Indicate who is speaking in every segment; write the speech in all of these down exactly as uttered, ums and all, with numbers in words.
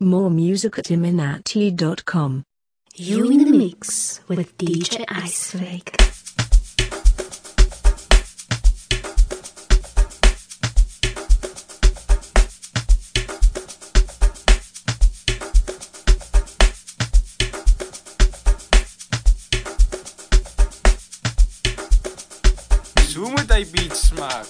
Speaker 1: More music at iminati dot com.
Speaker 2: You in the mix with D J Iceflake.
Speaker 3: Zo moet hy beats maak.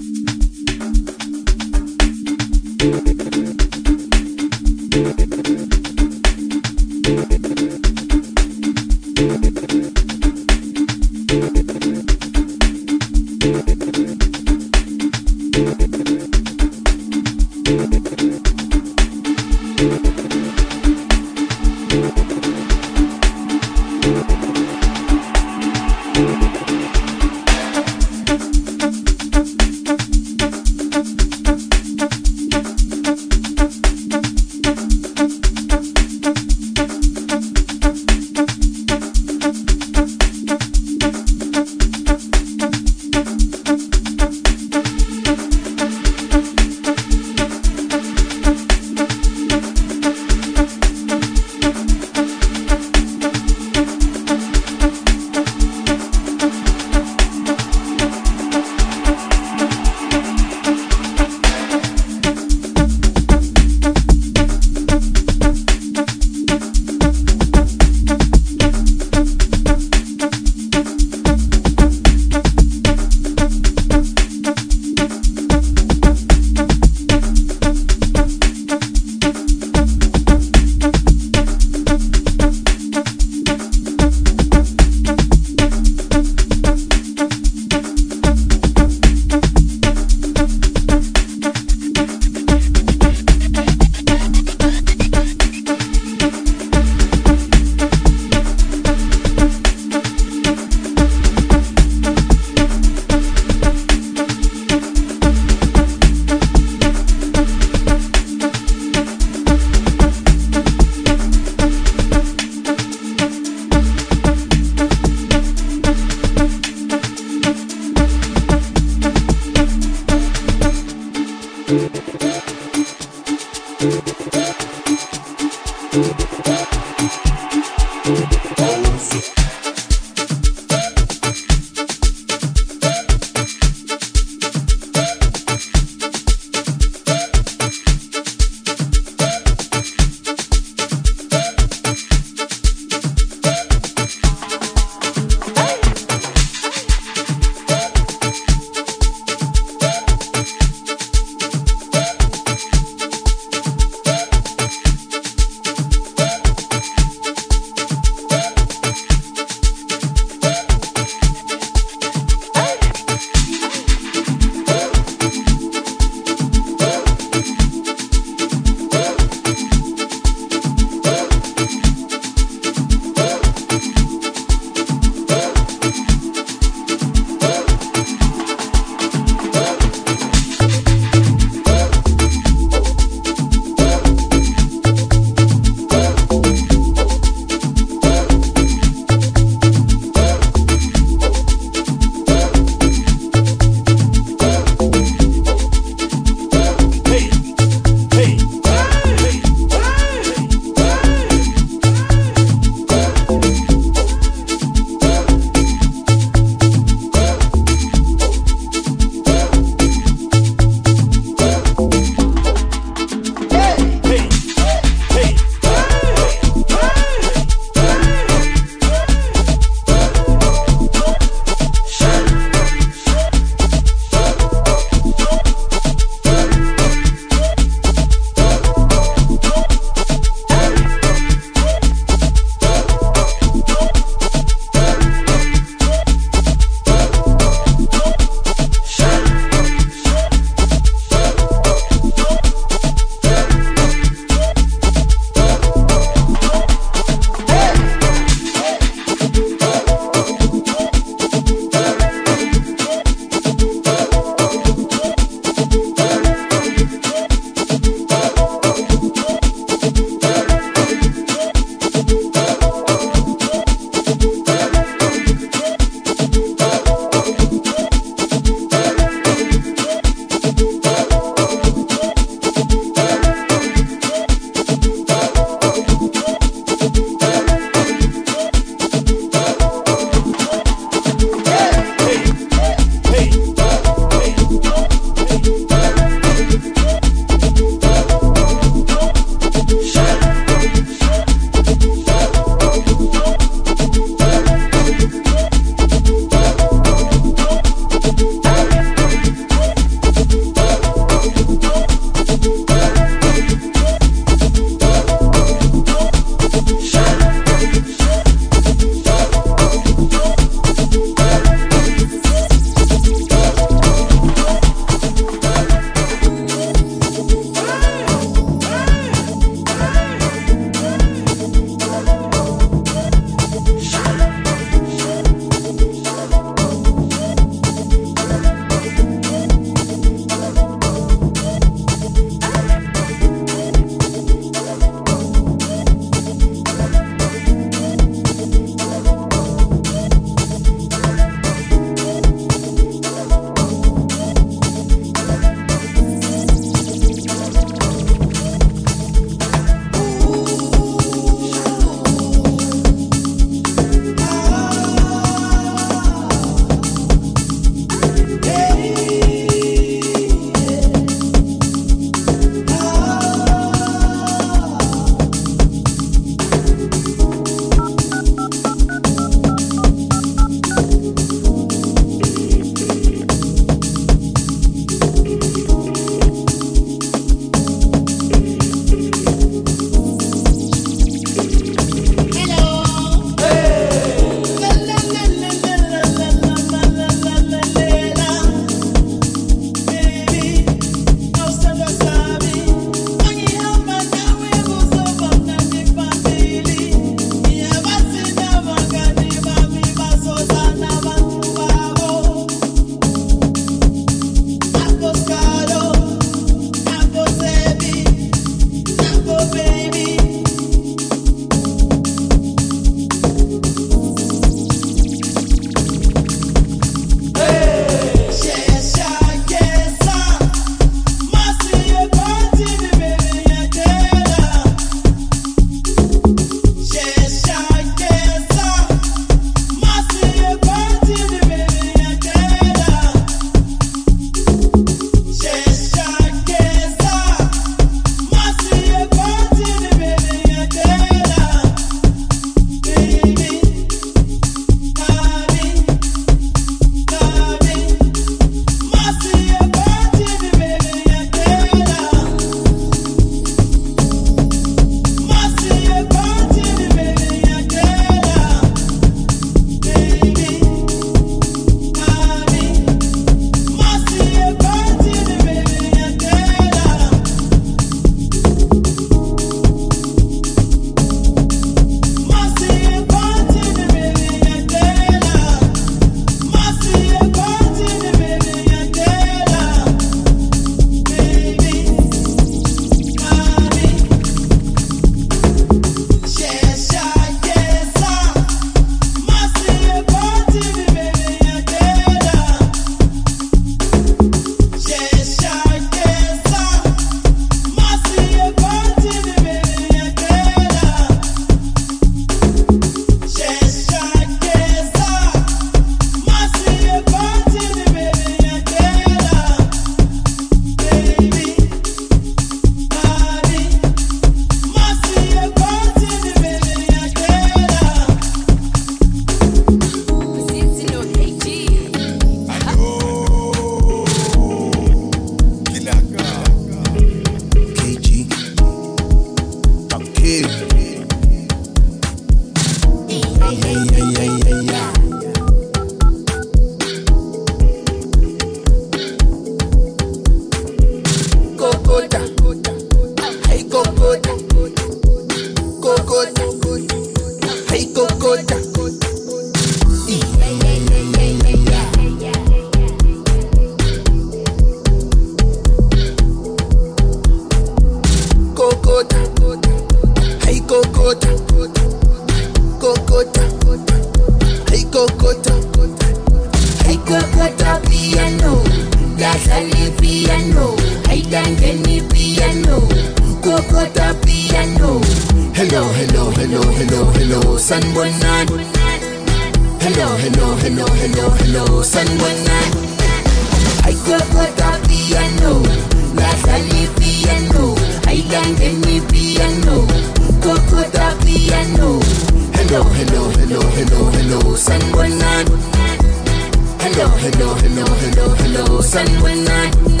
Speaker 4: Kokota, hey Kokota, Kokota, hey Kokota, hey Kokota piano, Lazali piano, hey Dangeni piano, Kokota piano. Hello, hello, hello, hello, hello, Sanbonan. Hello, hello, hello, hello, hello, Sanbonan. Hey Kokota piano, Lazali piano, hey Dangeni piano, Kokota piano. Hello, hello, hello, hello, hello, Sanbonan. Hello, hello, hello, hello, hello, Sanbonan.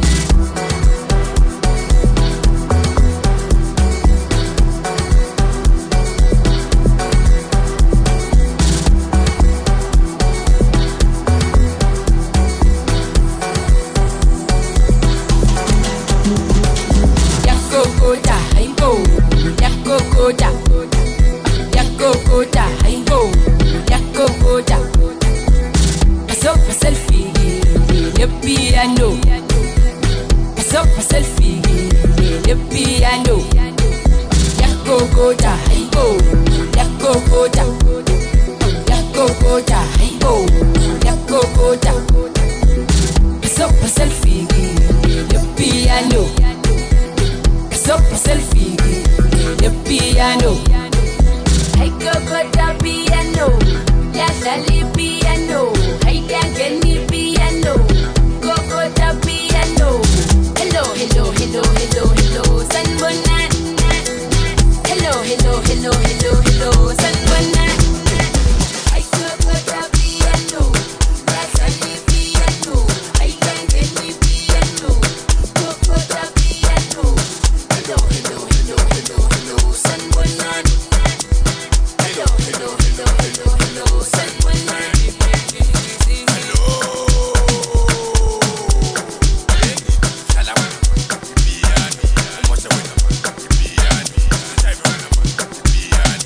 Speaker 4: Yakokota, hey ho, Yakokota, Yakokota, hey ho, Yakokota. Paso pa selfie, le piano. Paso pa selfie, le piano. Yakokota, hey ho, Yakokota, Yakokota, hey ho, Yakokota. Paso pa selfie, le piano. Paso pa selfie, le piano. Hey Kokota piano, Lazali piano, hey Dangeni piano, Kokota piano. Hello, hello, hello, hello, hello, Sanbonan. Hello, hello, hello, hello, hello, Sanbonan. Hey Kokota piano, Lazali piano, hey Dangeni piano, Kokota piano. Hello, hello, hello, hello, hello, Sanbonan. Hello, hello, hello, hello, hello, Sanbonan.
Speaker 3: Hello.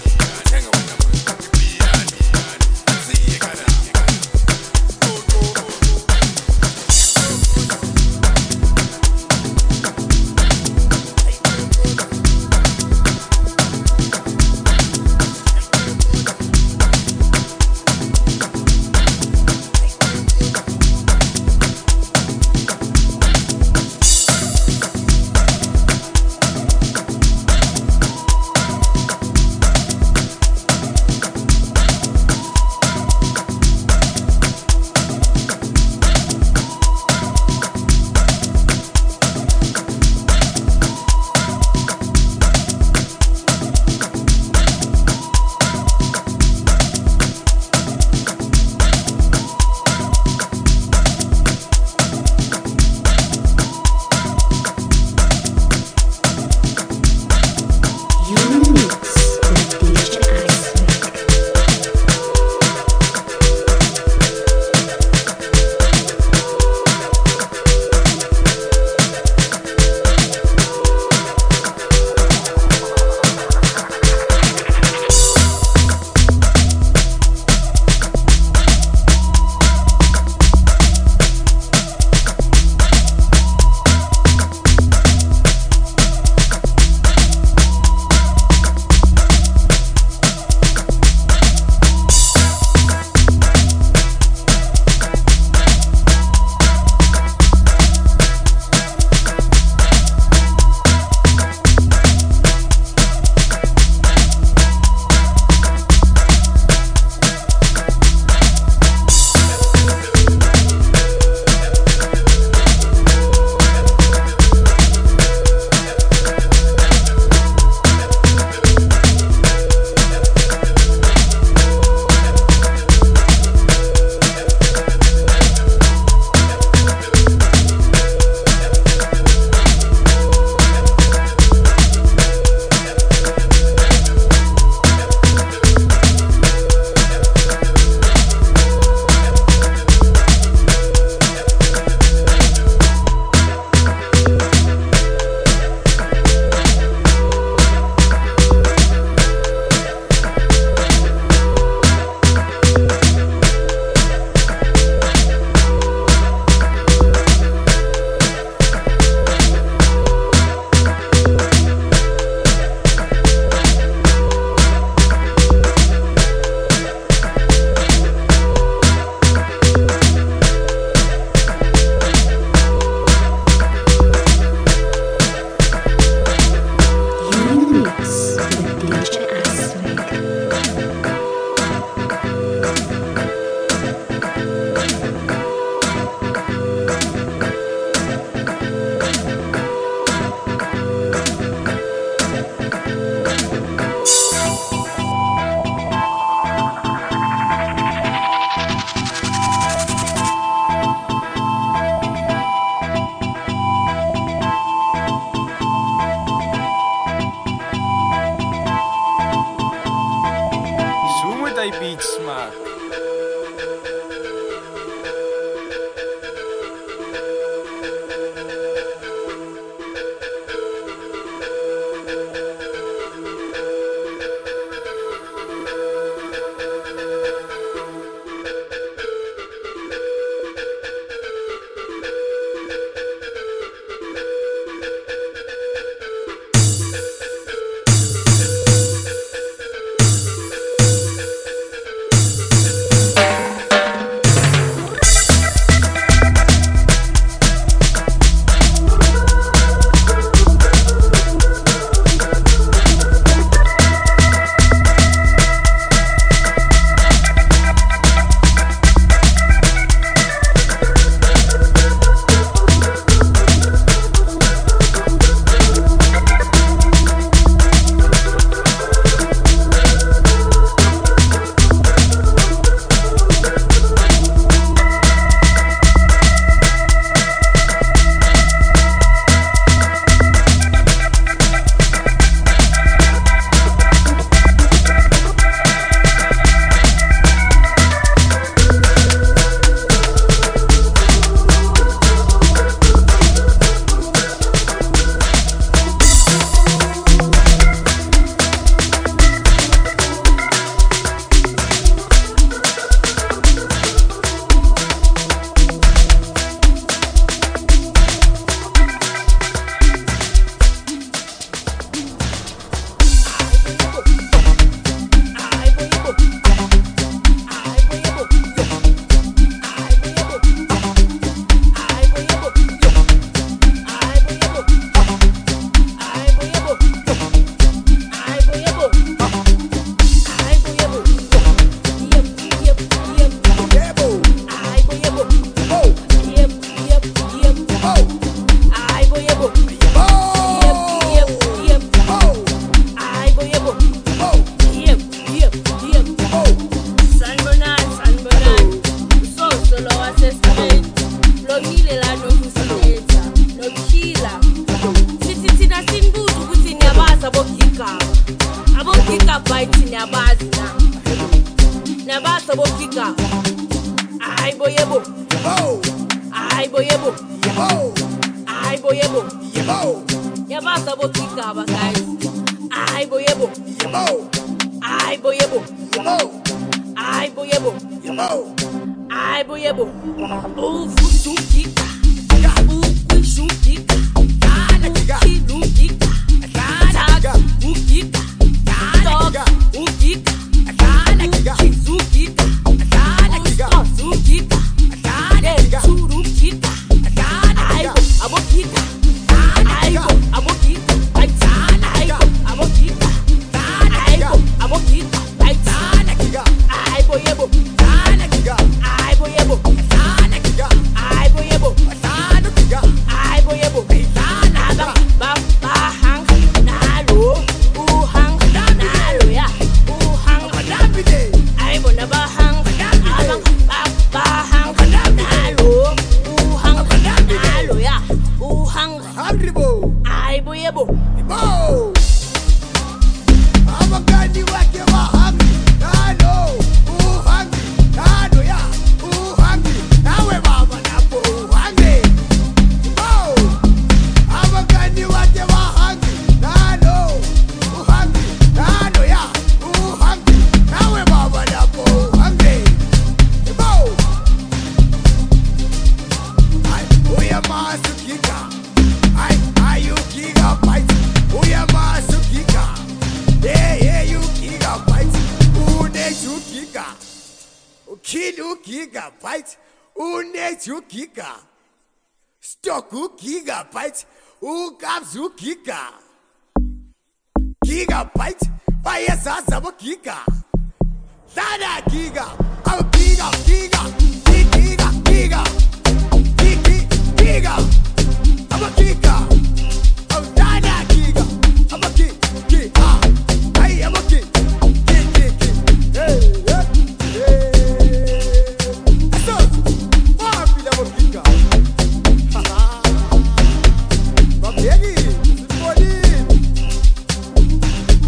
Speaker 5: Giga, I'm Dana Giga, I'm a Giga, Giga.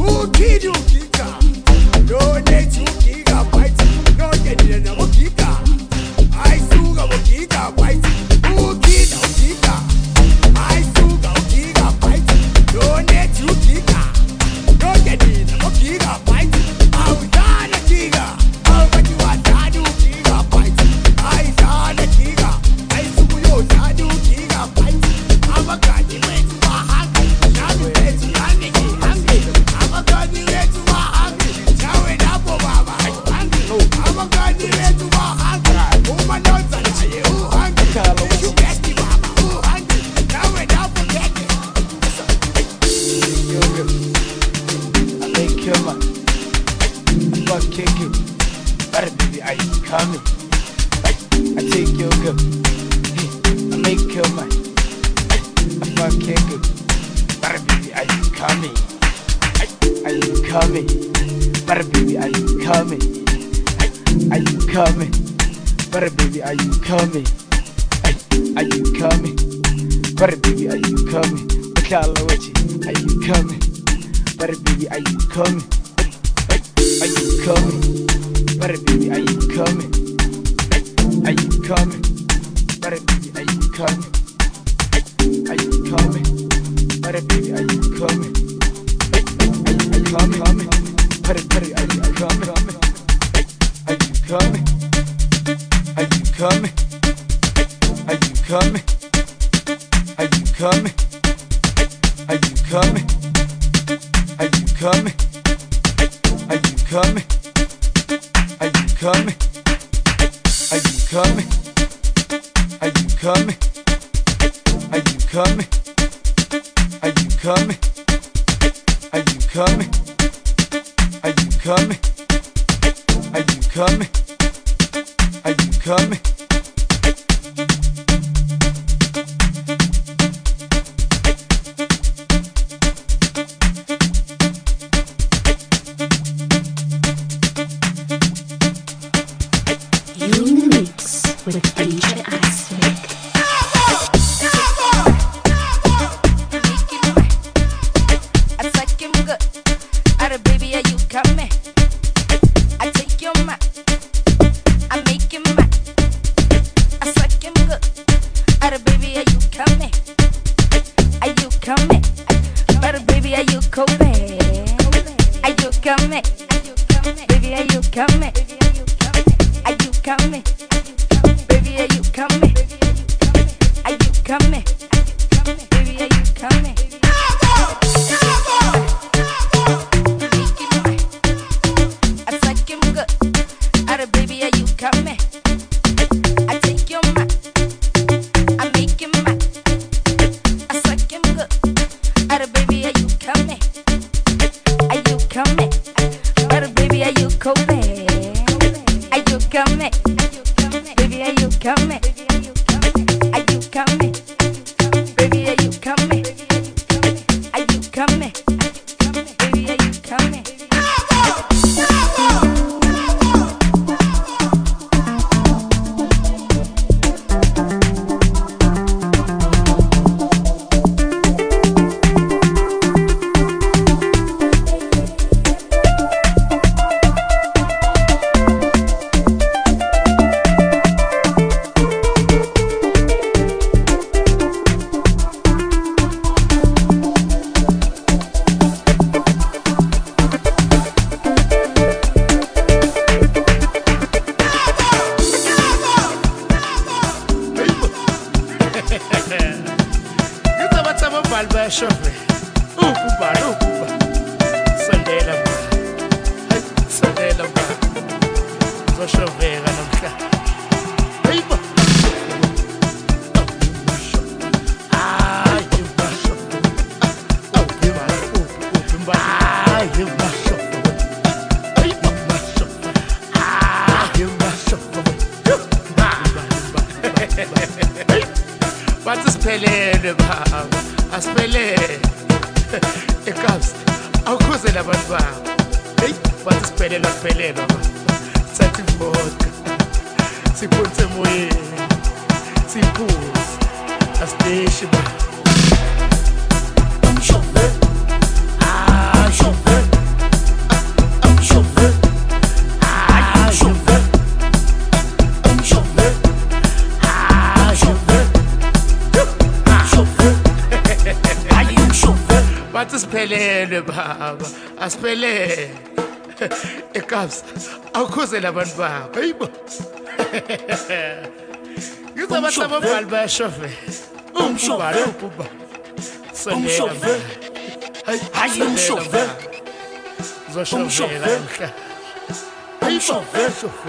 Speaker 5: Chauffeur, ah chauffeur. asiphelele baba asiphelele eKabza awukhuze labantu bakho hayibo ngizobasaba ubhali bayashove umshove ukuba umshove hayi umshove zoshovela mhla umshove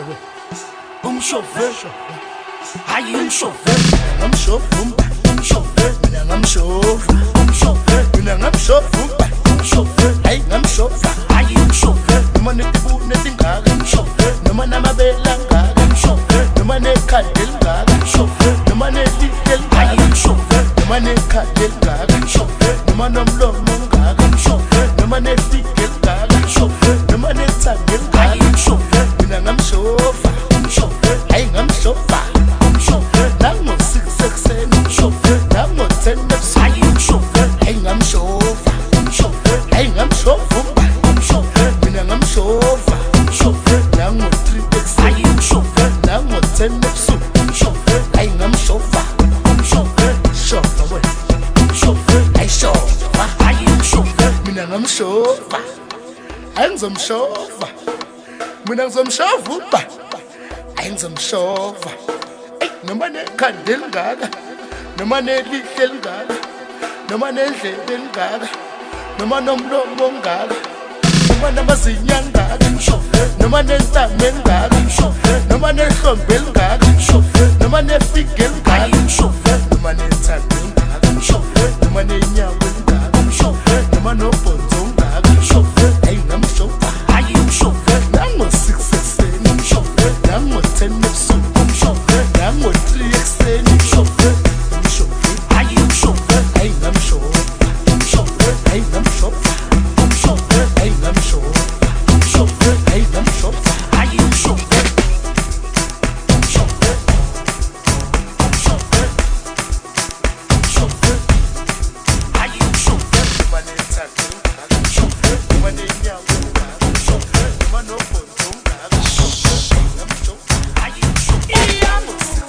Speaker 5: umshove hayi umshove umshove umshove mina ngamshove umshove mina ngamshove umshove hayi ngamshove hayi umshove noma netibune tingaka umshove noma namabela ngaka umshove noma nekhadeli ngaka umshove noma netiteli hayi umshove noma nekhadeli ngaka umshove noma nomlomo ngaka umshove noma nefikeli ngaka umshove noma nethangeli ngaka umshove mina ngamshove umshove hayi ngamshove umshove nango six sekseni umshove nango ten hayi umshove hayi ngamshove umshove hayi ngamshove umshove mina ngamshove umshove nango three hayi umshove nango ten umshove hayi ngamshove umshove shova we umshove hayi shova hayi umshove mina ngamshove hayi ngizomshova mina ngizomshova uba hayi ngizomshova noma nekhandeli ngaka noma nelihle lingaka noma nendlebe lingaka noma nomlomo ngaka noma namazinya ngaka noma nentamo ngaka noma nehlombe lingaka noma nefige lingaka noma nethando ngaka noma nenyawo ngaka noma nobhonzo ngaka hayi ngamshova hayi umshova nango six sekseni umshova nango ten ebusuku umshova nango three ekuseni umshova umshova hayi umshova hayi ngamshova umshova hayi ngamshova umshova hayi ngamshova umshova hayi ngamshova hayi umshova umshova umshova umshova hayi umshova noma nethando ngaka umshova noma nenyawo ngaka umshova noma nobhonzo ngaka umshova ngamshova hayi umshova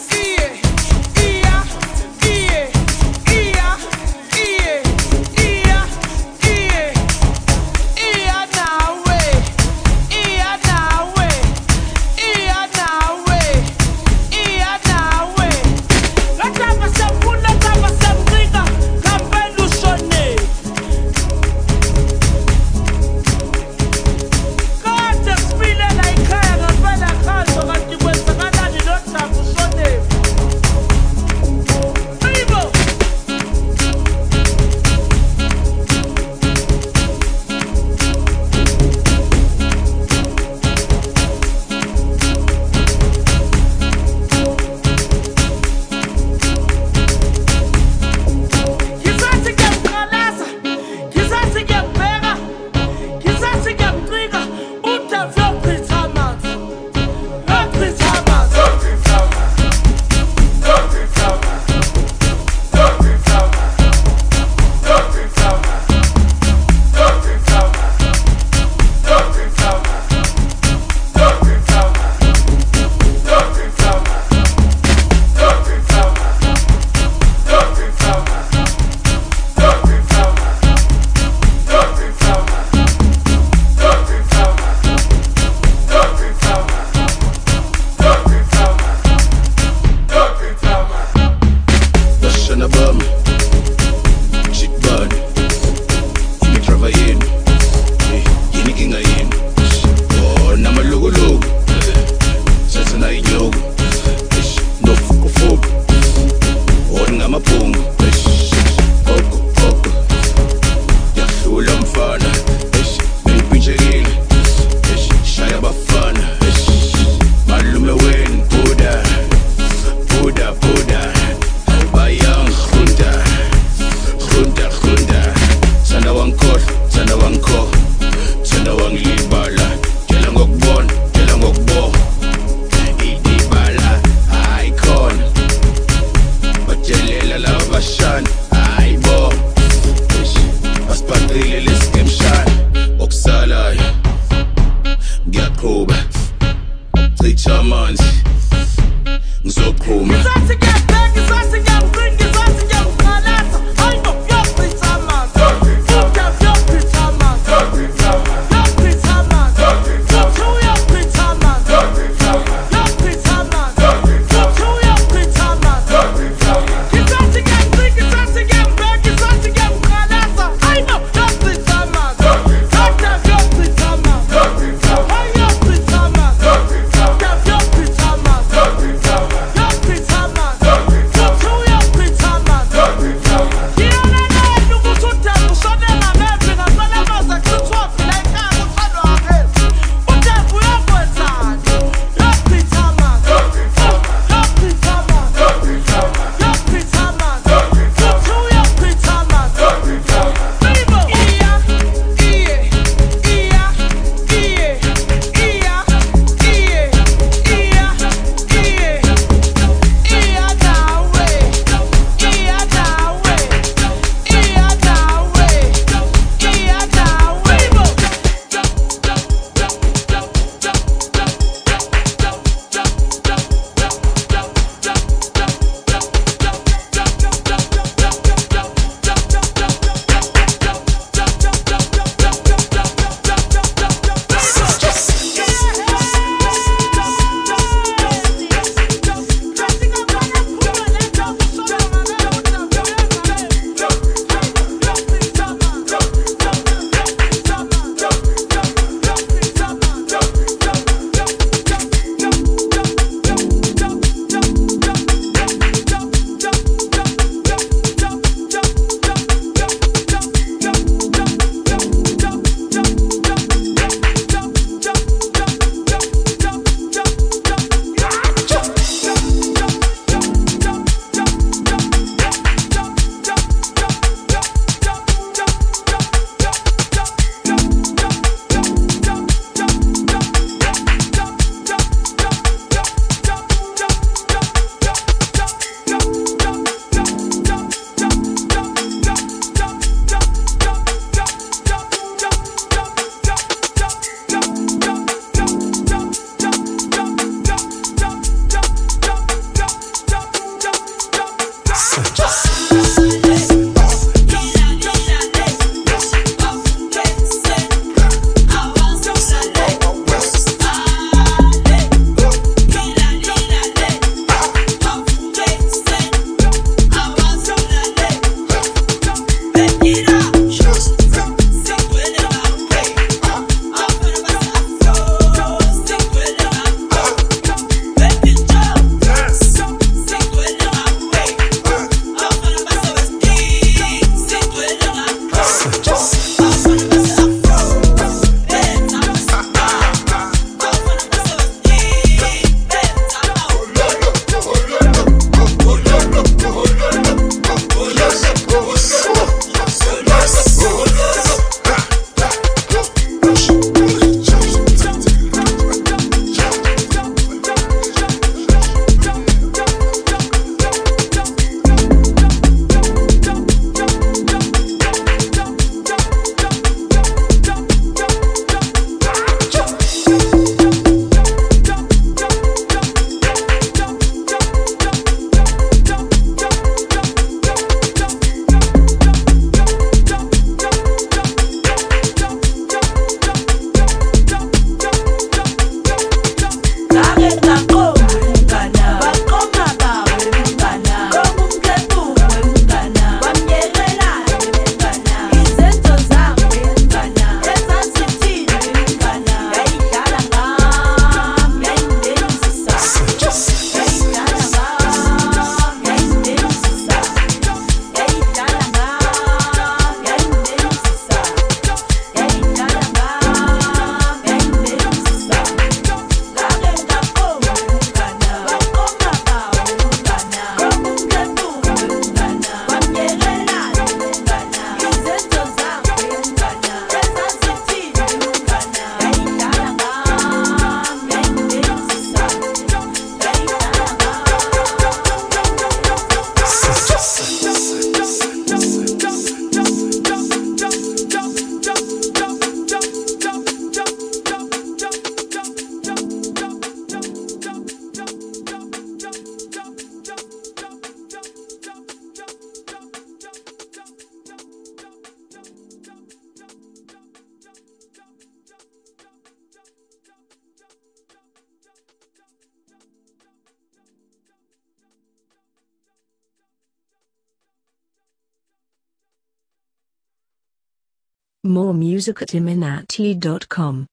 Speaker 1: More music at iminati dot com.